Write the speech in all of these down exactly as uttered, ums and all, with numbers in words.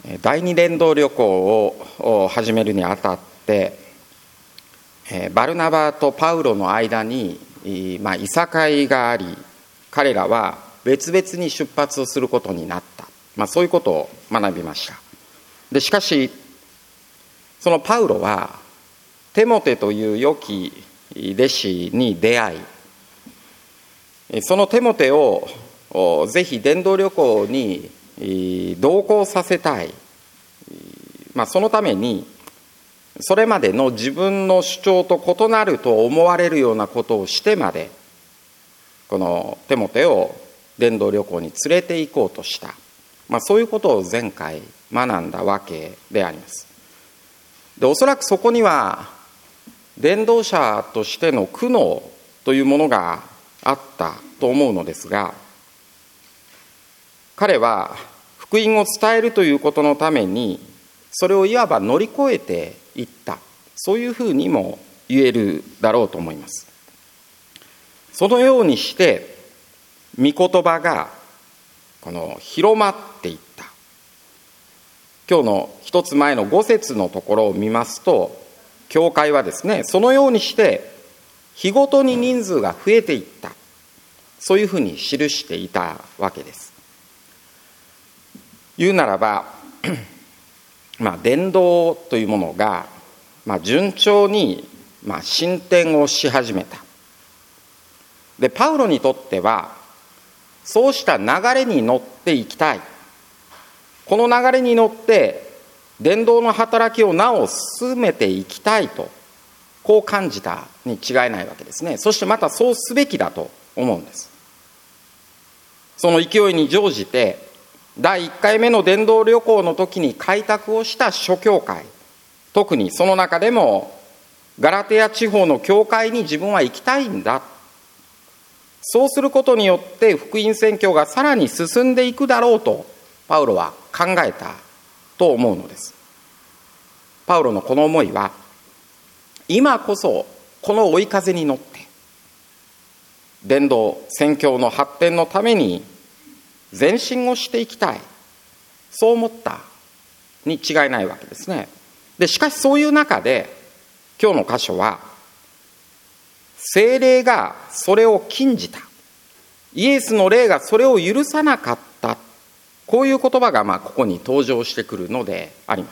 第二伝道旅行を始めるにあたってバルナバとパウロの間に、まあ、いさかいがあり、彼らは別々に出発をすることになった、まあ、そういうことを学びました。でしかしそのパウロはテモテという良き弟子に出会い、そのテモテをぜひ伝道旅行に同行させたい、まあ、そのためにそれまでの自分の主張と異なると思われるようなことをしてまでこのテモテを伝道旅行に連れて行こうとした、まあ、そういうことを前回学んだわけであります。でおそらくそこには伝道者としての苦悩というものがあったと思うのですが、彼は福音を伝えるということのためにそれをいわば乗り越えていった、そういうふうにも言えるだろうと思います。そのようにして御言葉がこの広まっていった。今日の一つ前の五節のところを見ますと、教会はですね、そのようにして日ごとに人数が増えていった、そういうふうに記していたわけです。言うならばまあ伝道というものが、まあ、順調にまあ進展をし始めた。でパウロにとってはそうした流れに乗っていきたい、この流れに乗って伝道の働きをなお進めていきたいと、こう感じたに違いないわけですね。そしてまたそうすべきだと思うんです。その勢いに乗じてだいいっかいめの伝道旅行の時に開拓をした諸教会、特にその中でもガラテヤ地方の教会に自分は行きたいんだ、そうすることによって福音宣教がさらに進んでいくだろうとパウロは考えたと思うのです。パウロのこの思いは今こそこの追い風に乗って伝道宣教の発展のために前進をしていきたい、そう思ったに違いないわけですね。でしかしそういう中で今日の箇所は聖霊がそれを禁じた、イエスの霊がそれを許さなかった、こういう言葉がまあここに登場してくるのであります。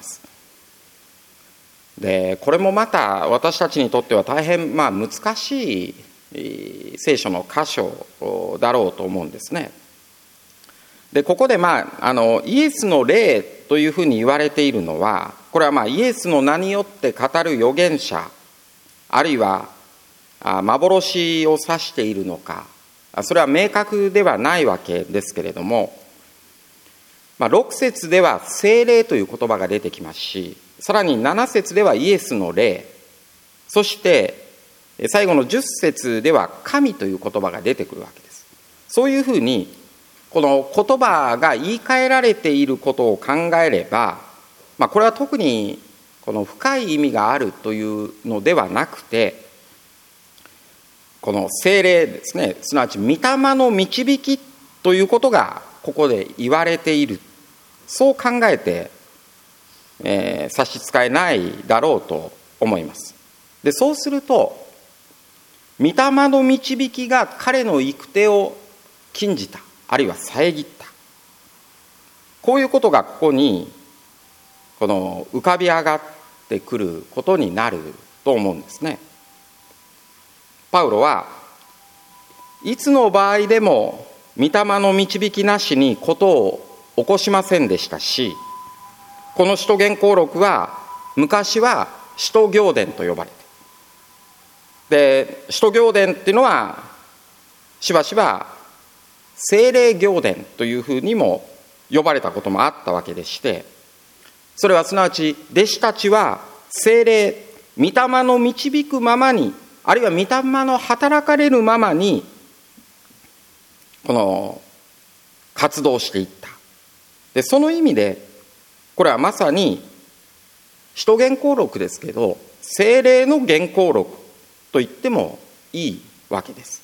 でこれもまた私たちにとっては大変まあ難しい聖書の箇所だろうと思うんですね。でここで、まあ、あのイエスの霊というふうに言われているのは、これはまあイエスの名によって語る預言者、あるいは幻を指しているのか、それは明確ではないわけですけれども、まあ、ろく節では聖霊という言葉が出てきますし、さらになな節ではイエスの霊、そして最後のじゅっ節では神という言葉が出てくるわけです。そういうふうにこの言葉が言い換えられていることを考えれば、まあ、これは特にこの深い意味があるというのではなくて、この聖霊ですね、すなわち御霊の導きということがここで言われている、そう考えて、えー、差し支えないだろうと思います。でそうすると御霊の導きが彼の行く手を禁じた、あるいは遮った、こういうことがここにこの浮かび上がってくることになると思うんですね。パウロはいつの場合でも御霊の導きなしにことを起こしませんでしたし、この使徒言行録は昔は使徒行伝と呼ばれて、で使徒行伝っていうのはしばしば聖霊行伝というふうにも呼ばれたこともあったわけでして、それはすなわち弟子たちは聖霊御霊の導くままに、あるいは御霊の働かれるままにこの活動していった。でその意味でこれはまさに使徒言行録ですけど、聖霊の言行録と言ってもいいわけです。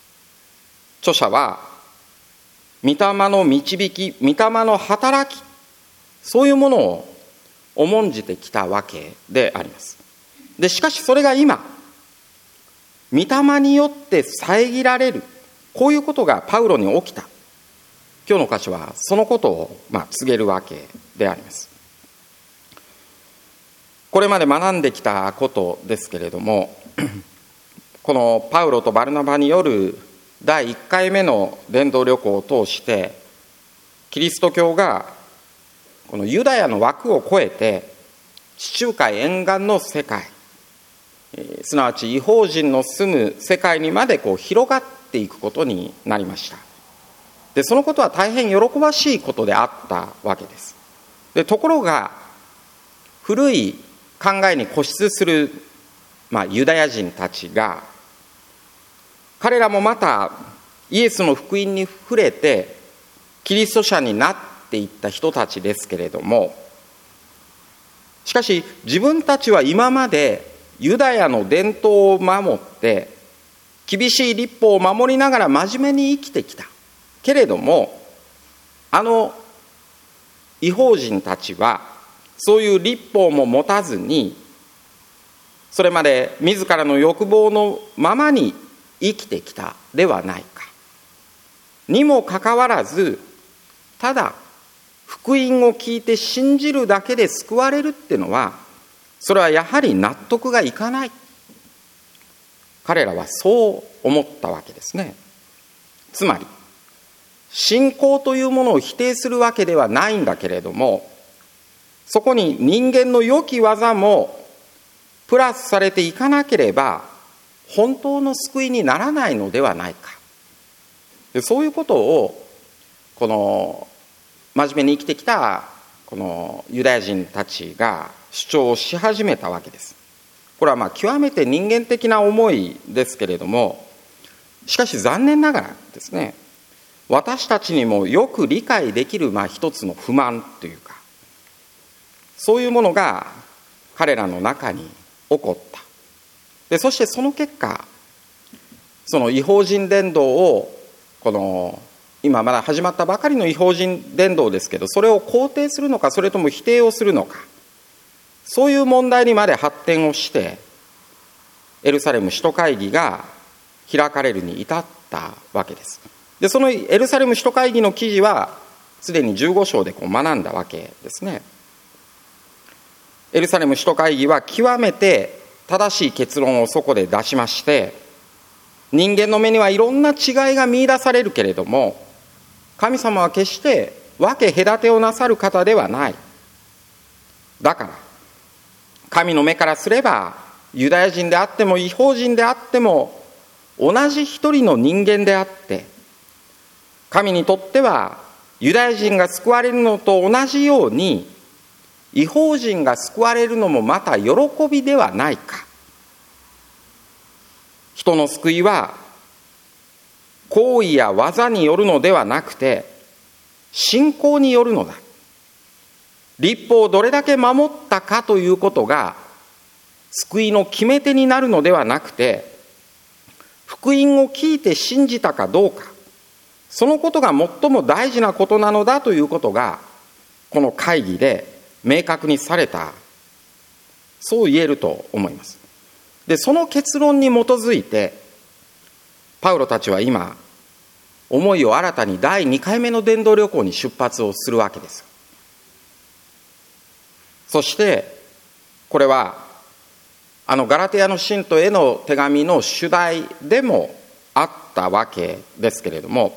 著者は御霊の導き、御霊の働きそういうものを重んじてきたわけであります。でしかしそれが今、御霊によって遮られる、こういうことがパウロに起きた。今日の箇所はそのことをまあ告げるわけであります。これまで学んできたことですけれども、このパウロとバルナバによるだいいっかいめの伝道旅行を通して、キリスト教がこのユダヤの枠を超えて地中海沿岸の世界、すなわち異邦人の住む世界にまでこう広がっていくことになりました。でそのことは大変喜ばしいことであったわけです。でところが古い考えに固執する、まあ、ユダヤ人たちが、彼らもまたイエスの福音に触れてキリスト者になっていった人たちですけれども、しかし自分たちは今までユダヤの伝統を守って厳しい律法を守りながら真面目に生きてきたけれども、あの異邦人たちはそういう律法も持たずに、それまで自らの欲望のままに生きてきたではないか。にもかかわらず、ただ福音を聞いて信じるだけで救われるっていうのは、それはやはり納得がいかない。彼らはそう思ったわけですね。つまり信仰というものを否定するわけではないんだけれども、そこに人間の良き技もプラスされていかなければ本当の救いにならないのではないか。そういうことをこの真面目に生きてきたこのユダヤ人たちが主張し始めたわけです。これはまあ極めて人間的な思いですけれども、しかし残念ながらですね、私たちにもよく理解できるまあ一つの不満というか、そういうものが彼らの中に起こった。でそしてその結果、その異邦人伝道を、この今まだ始まったばかりの異邦人伝道ですけど、それを肯定するのかそれとも否定をするのか、そういう問題にまで発展をして、エルサレム首都会議が開かれるに至ったわけです。でそのエルサレム首都会議の記事はすでにじゅうご章でこう学んだわけですね。エルサレム首都会議は極めて正しい結論をそこで出しまして、人間の目にはいろんな違いが見出されるけれども、神様は決して分け隔てをなさる方ではない。だから神の目からすれば、ユダヤ人であっても異邦人であっても同じ一人の人間であって、神にとってはユダヤ人が救われるのと同じように異邦人が救われるのもまた喜びではないか。人の救いは行為や技によるのではなくて信仰によるのだ。律法をどれだけ守ったかということが救いの決め手になるのではなくて、福音を聞いて信じたかどうか、そのことが最も大事なことなのだということがこの会議で明確にされた、そう言えると思います。でその結論に基づいてパウロたちは今思いを新たにだいにかいめの伝道旅行に出発をするわけです。そしてこれはあのガラテヤの信徒への手紙の主題でもあったわけですけれども、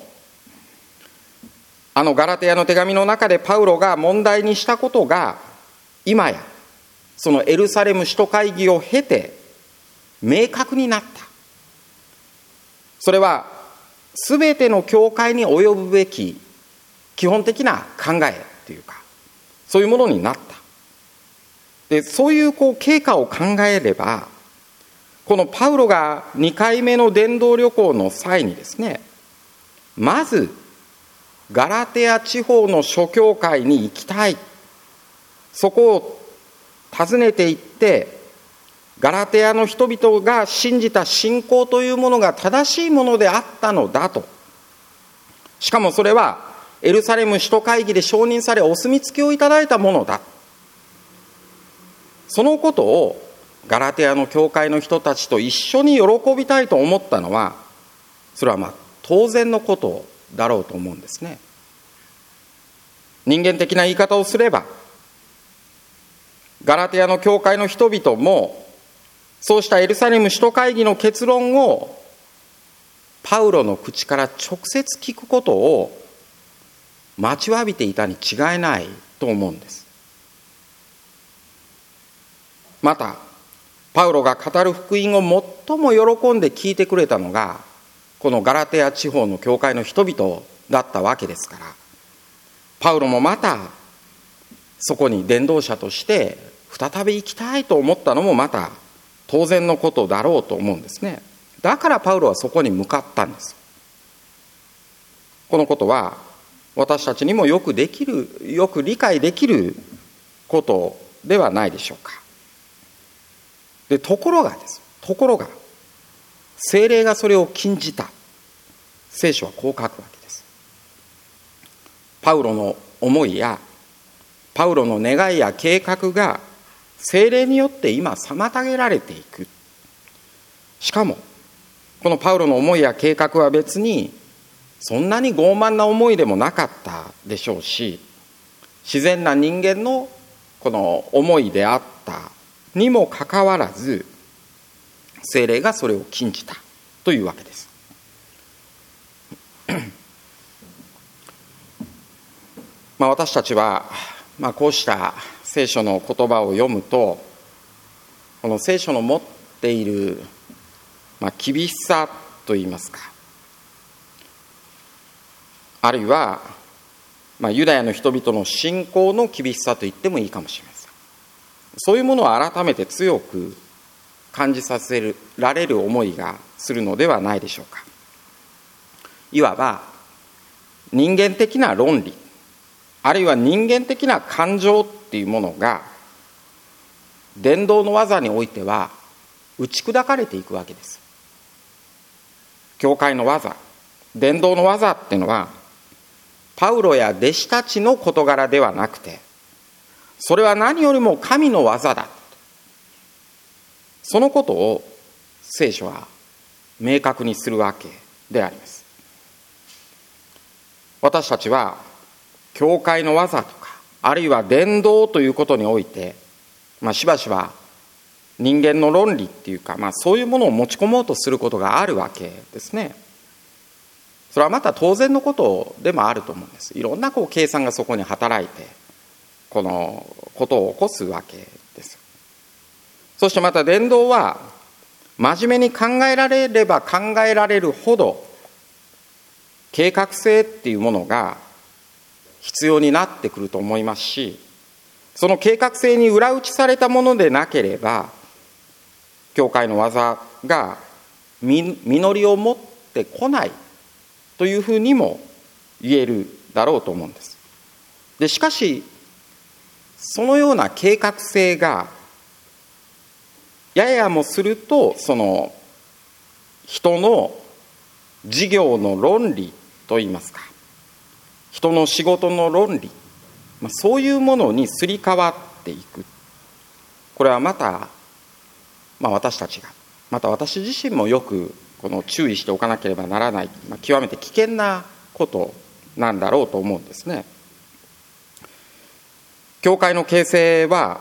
あのガラテヤの手紙の中でパウロが問題にしたことが今やそのエルサレム首都会議を経て明確になった。それはすべての教会に及ぶべき基本的な考えというか、そういうものになった。でそういうこう経過を考えれば、このパウロがにかいめの伝道旅行の際にですね、まずガラテヤ地方の諸教会に行きたい、そこを訪ねて行ってガラテヤの人々が信じた信仰というものが正しいものであったのだと、しかもそれはエルサレム首都会議で承認されお墨付きをいただいたものだ。そのことをガラテヤの教会の人たちと一緒に喜びたいと思ったのは、それはまあ当然のことだろうと思うんですね。人間的な言い方をすれば、ガラテヤの教会の人々もそうしたエルサレム首都会議の結論をパウロの口から直接聞くことを待ちわびていたに違いないと思うんです。またパウロが語る福音を最も喜んで聞いてくれたのがこのガラテヤ地方の教会の人々だったわけですから、パウロもまたそこに伝道者として再び行きたいと思ったのもまた当然のことだろうと思うんですね。だからパウロはそこに向かったんです。このことは私たちにもよくできる、よく理解できることではないでしょうか。でところがですところが聖霊がそれを禁じた。聖書はこう書くわけです。パウロの思いやパウロの願いや計画が聖霊によって今妨げられていく。しかもこのパウロの思いや計画は別にそんなに傲慢な思いでもなかったでしょうし、自然な人間のこの思いであったにもかかわらず聖霊がそれを禁じたというわけです。まあ私たちは、まあ、こうした聖書の言葉を読むと、この聖書の持っている、まあ、厳しさといいますか、あるいは、まあ、ユダヤの人々の信仰の厳しさと言ってもいいかもしれません。そういうものを改めて強く感じさせられる思いがするのではないでしょうか。いわば人間的な論理、あるいは人間的な感情っていうものが伝道の技においては打ち砕かれていくわけです。教会の技、伝道の技っていうのはパウロや弟子たちの事柄ではなくて、それは何よりも神の技だ。そのことを聖書は明確にするわけであります。私たちは教会の技とか、あるいは伝道ということにおいて、まあ、しばしば人間の論理っていうか、まあ、そういうものを持ち込もうとすることがあるわけですね。それはまた当然のことでもあると思うんです。いろんなこう計算がそこに働いてこのことを起こすわけです。そしてまた伝道は真面目に考えられれば考えられるほど計画性っていうものが必要になってくると思いますし、その計画性に裏打ちされたものでなければ教会の技が実りを持ってこないというふうにも言えるだろうと思うんです。でしかしそのような計画性がややもするとその人の事業の論理といいますか、人の仕事の論理、まあ、そういうものにすり替わっていく。これはまた、まあ、私たちがまた私自身もよくこの注意しておかなければならない、まあ、極めて危険なことなんだろうと思うんですね。教会の形成は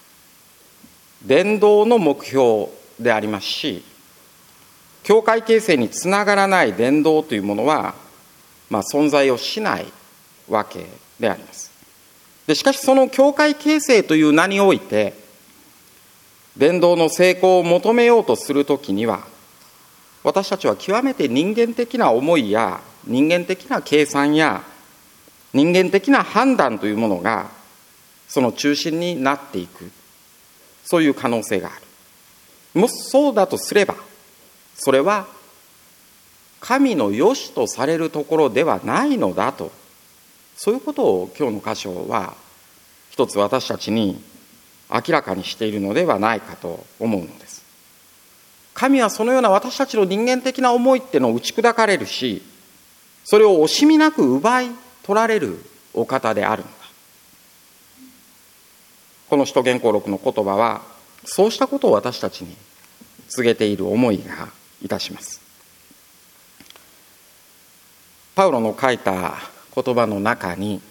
伝道の目標でありますし、教会形成につながらない伝道というものは、まあ、存在をしないわけであります。でしかしその教会形成という名において伝道の成功を求めようとするときには、私たちは極めて人間的な思いや人間的な計算や人間的な判断というものがその中心になっていく、そういう可能性がある。もしそうだとすれば、それは神の良しとされるところではないのだと、そういうことを今日の箇所は一つ私たちに明らかにしているのではないかと思うのです。神はそのような私たちの人間的な思いっていうのを打ち砕かれるし、それを惜しみなく奪い取られるお方であるのだ。この使徒言行録の言葉はそうしたことを私たちに告げている思いがいたします。パウロの書いた言葉の中に、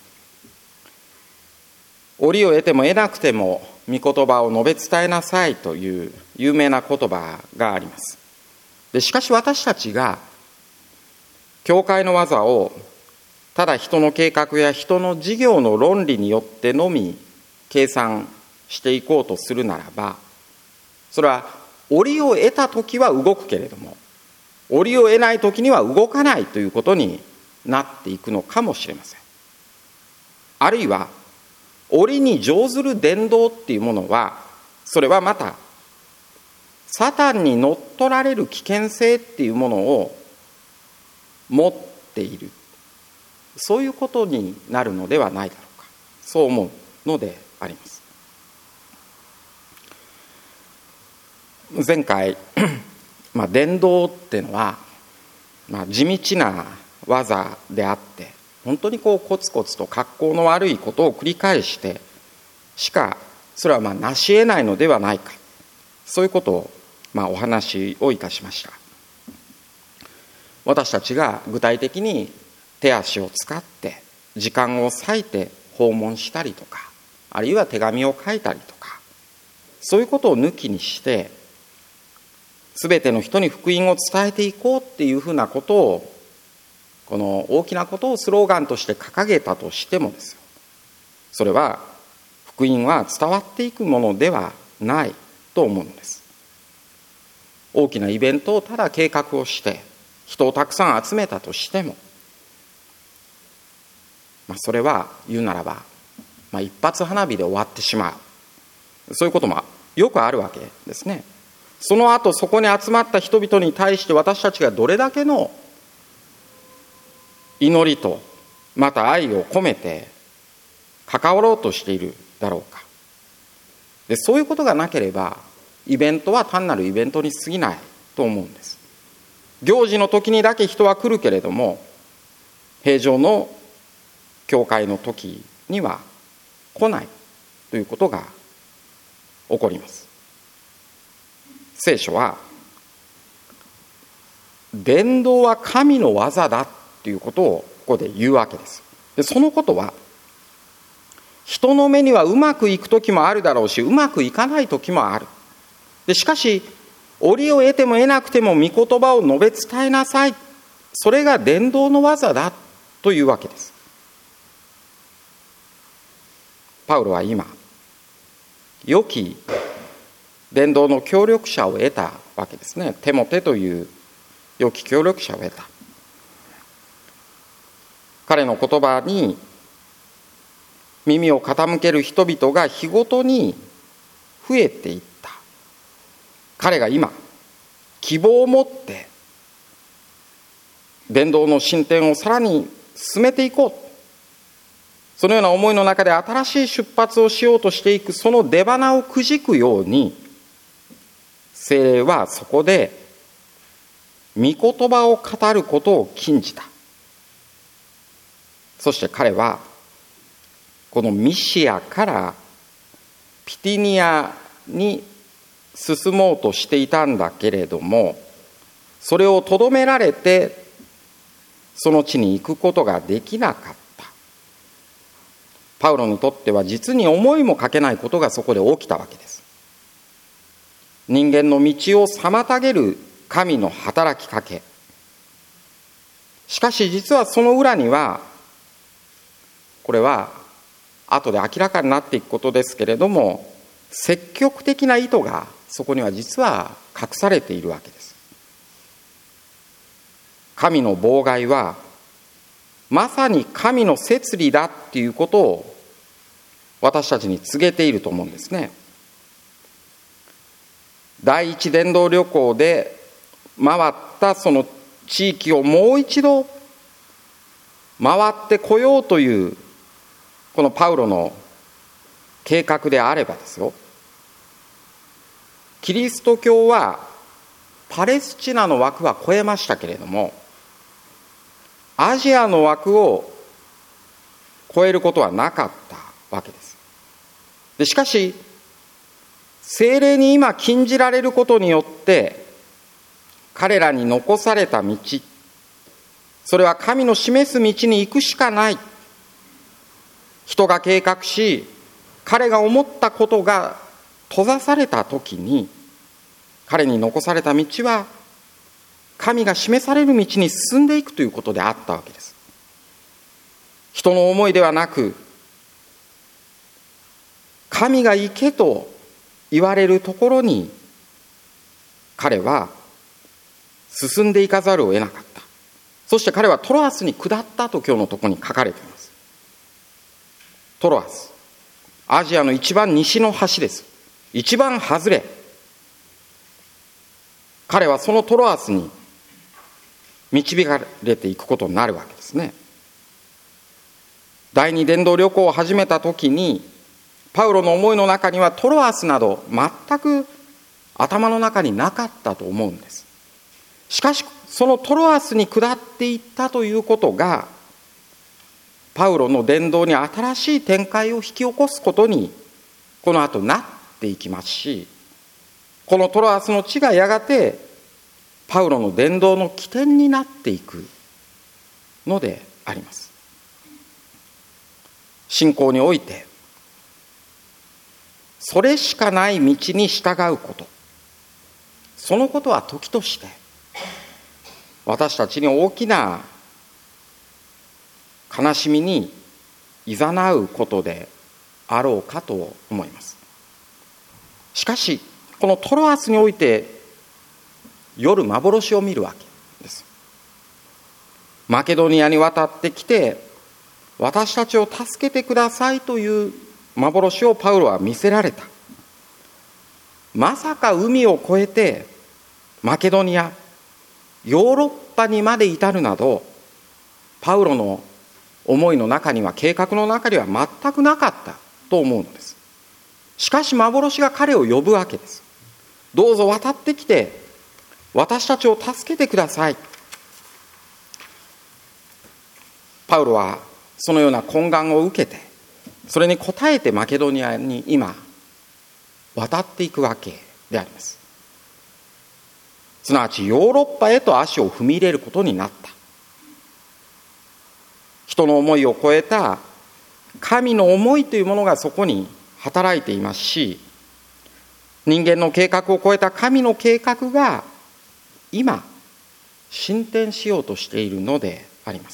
折を得ても得なくても御言葉を述べ伝えなさいという有名な言葉があります。でしかし私たちが教会の技をただ人の計画や人の事業の論理によってのみ計算していこうとするならば、それは折を得た時は動くけれども折を得ない時には動かないということになっていくのかもしれません。あるいは折に乗ずる伝道っていうものは、それはまたサタンに乗っ取られる危険性っていうものを持っている、そういうことになるのではないだろうか、そう思うのであります。前回、まあ、伝道っていうのは、まあ、地道な技であって、本当にこうコツコツと格好の悪いことを繰り返してしかそれはまあ成し得ないのではないか、そういうことをまあお話をいたしました。私たちが具体的に手足を使って時間を割いて訪問したりとか、あるいは手紙を書いたりとか、そういうことを抜きにして全ての人に福音を伝えていこうっていうふうなことを、この大きなことをスローガンとして掲げたとしてもですよ、それは福音は伝わっていくものではないと思うのです。大きなイベントをただ計画をして人をたくさん集めたとしても、まあ、それは言うならば、まあ、一発花火で終わってしまう、そういうこともよくあるわけですね。その後そこに集まった人々に対して私たちがどれだけの祈りとまた愛を込めて関わろうとしているだろうか。でそういうことがなければイベントは単なるイベントに過ぎないと思うんです。行事の時にだけ人は来るけれども、平常の教会の時には来ないということが起こります。聖書は伝道は神の技だということをここで言うわけです。でそのことは人の目にはうまくいく時もあるだろうし、うまくいかない時もある。でしかし折を得ても得なくても御言葉を述べ伝えなさい、それが伝道の技だというわけです。パウロは今良き伝道の協力者を得たわけですね。テモテという良き協力者を得た。彼の言葉に耳を傾ける人々が日ごとに増えていった。彼が今希望を持って伝道の進展をさらに進めていこう、そのような思いの中で新しい出発をしようとしていく、その出花をくじくように聖霊はそこで御言葉を語ることを禁じた。そして彼はこのミシアからピティニアに進もうとしていたんだけれども、それをとどめられてその地に行くことができなかった。パウロにとっては実に思いもかけないことがそこで起きたわけです。人間の道を妨げる神の働きかけ。しかし実はその裏には、これは後で明らかになっていくことですけれども、積極的な意図がそこには実は隠されているわけです。神の妨害はまさに神の摂理だっていうことを私たちに告げていると思うんですね。第一伝道旅行で回ったその地域をもう一度回ってこようというこのパウロの計画であればですよ、キリスト教はパレスチナの枠は超えましたけれども、アジアの枠を超えることはなかったわけです。でしかし聖霊に今禁じられることによって彼らに残された道、それは神の示す道に行くしかない。人が計画し彼が思ったことが閉ざされたときに、彼に残された道は神が示される道に進んでいくということであったわけです。人の思いではなく、神が行けと言われるところに彼は進んでいかざるを得なかった。そして彼はトロアスに下ったと今日のところに書かれています。トロアス、アジアの一番西の端です。一番外れ。彼はそのトロアスに導かれていくことになるわけですね。第二伝道旅行を始めた時にパウロの思いの中にはトロアスなど全く頭の中になかったと思うんです。しかしそのトロアスに下っていったということがパウロの伝道に新しい展開を引き起こすことにこの後なっていきますし、このトロアスの地がやがてパウロの伝道の起点になっていくのであります。信仰においてそれしかない道に従うこと、そのことは時として私たちに大きな悲しみにいざなうことであろうかと思います。しかしこのトロアスにおいて夜幻を見るわけです。マケドニアに渡ってきて私たちを助けてくださいという幻をパウロは見せられた。まさか海を越えてマケドニア、ヨーロッパにまで至るなどパウロの思いの中には、計画の中には全くなかったと思うのです。しかし幻が彼を呼ぶわけです。どうぞ渡ってきて私たちを助けてください。パウロはそのような懇願を受けて、それに応えてマケドニアに今渡っていくわけであります。すなわちヨーロッパへと足を踏み入れることになった。人の思いを超えた神の思いというものがそこに働いていますし、人間の計画を超えた神の計画が今進展しようとしているのであります。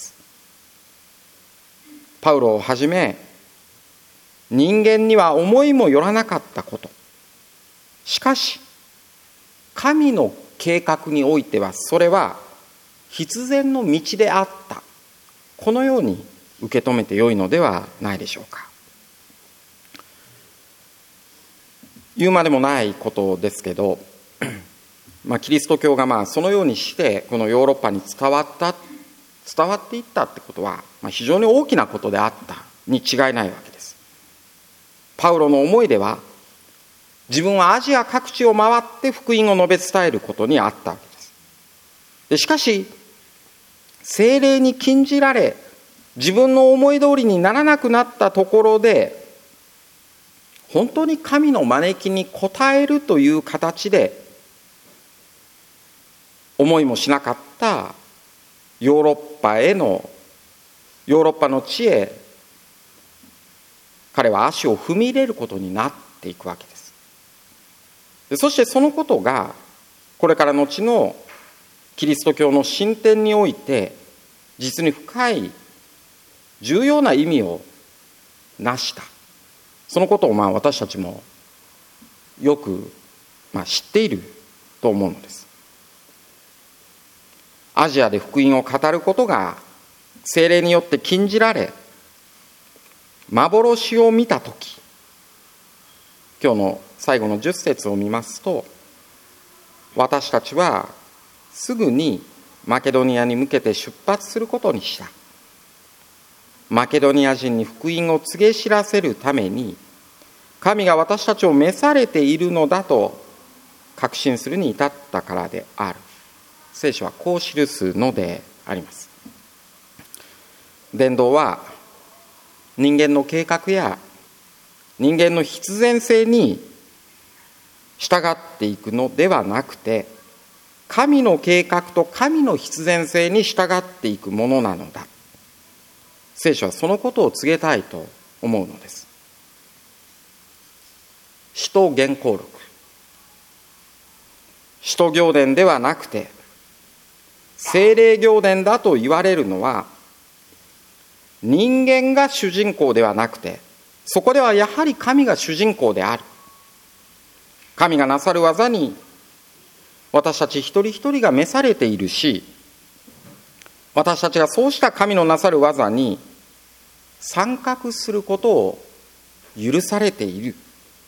パウロをはじめ人間には思いもよらなかったこと、しかし神の計画においてはそれは必然の道であった、このように受け止めてよいのではないでしょうか。言うまでもないことですけど、まあ、キリスト教がまあそのようにしてこのヨーロッパに伝わった伝わっていったってことは、まあ、非常に大きなことであったに違いないわけです。パウロの思いでは自分はアジア各地を回って福音を述べ伝えることにあったわけです。でしかし聖霊に禁じられ自分の思い通りにならなくなったところで、本当に神の招きに応えるという形で思いもしなかったヨーロッパへのヨーロッパの地へ彼は足を踏み入れることになっていくわけです。でそしてそのことがこれから後のキリスト教の進展において実に深い重要な意味を成した、そのことをまあ私たちもよくまあ知っていると思うのです。アジアで福音を語ることが聖霊によって禁じられ、幻を見たとき、今日の最後のじゅっ節を見ますと、私たちはすぐにマケドニアに向けて出発することにした。マケドニア人に福音を告げ知らせるために神が私たちを召されているのだと確信するに至ったからである。聖書はこう記すのであります。伝道は人間の計画や人間の必然性に従っていくのではなくて、神の計画と神の必然性に従っていくものなのだ。聖書はそのことを告げたいと思うのです。使徒原稿録、使徒行伝ではなくて聖霊行伝だと言われるのは、人間が主人公ではなくて、そこではやはり神が主人公である。神がなさる技に私たち一人一人が召されているし、私たちがそうした神のなさる技に参画することを許されている。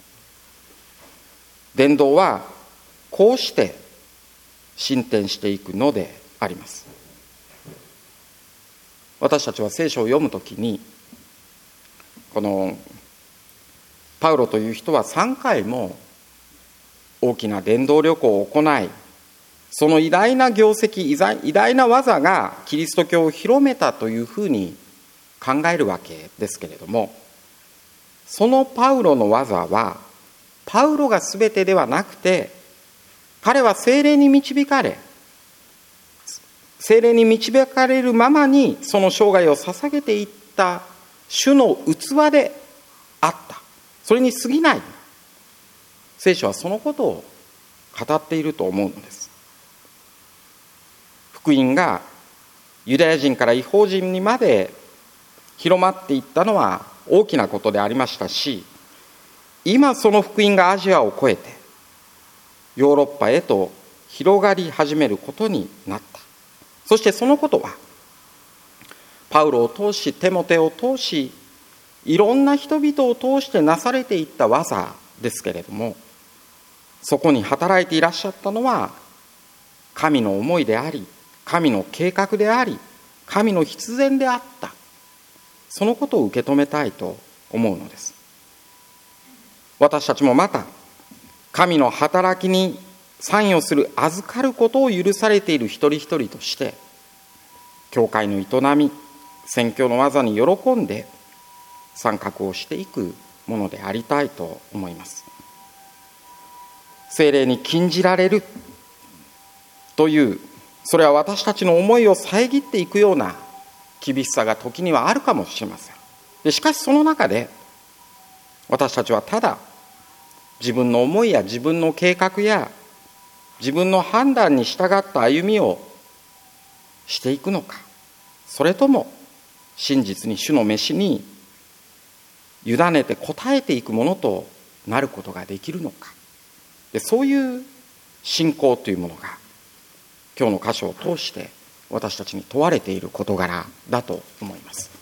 伝道はこうして進展していくのであります。私たちは聖書を読むときに、このパウロという人はさんかいも大きな伝道旅行を行い、その偉大な業績、偉大な技がキリスト教を広めたというふうに考えるわけですけれども、そのパウロの技はパウロがすべてではなくて、彼は聖霊に導かれ、聖霊に導かれるままにその生涯を捧げていった主の器であった。それに過ぎない。聖書はそのことを語っていると思うのです。福音がユダヤ人から異邦人にまで広まっていったのは大きなことでありましたし、今その福音がアジアを越えてヨーロッパへと広がり始めることになった。そしてそのことはパウロを通し、テモテを通し、いろんな人々を通してなされていった技ですけれども、そこに働いていらっしゃったのは神の思いであり、神の計画であり、神の必然であった。そのことを受け止めたいと思うのです。私たちもまた神の働きに参与する、預かることを許されている一人一人として、教会の営み、宣教の技に喜んで参画をしていくものでありたいと思います。聖霊に禁じられるという、それは私たちの思いを遮っていくような厳しさが時にはあるかもしれません。でしかしその中で私たちはただ自分の思いや自分の計画や自分の判断に従った歩みをしていくのか、それとも真実に主の召しに委ねて応えていくものとなることができるのか。でそういう信仰というものが今日の箇所を通して私たちに問われている事柄だと思います。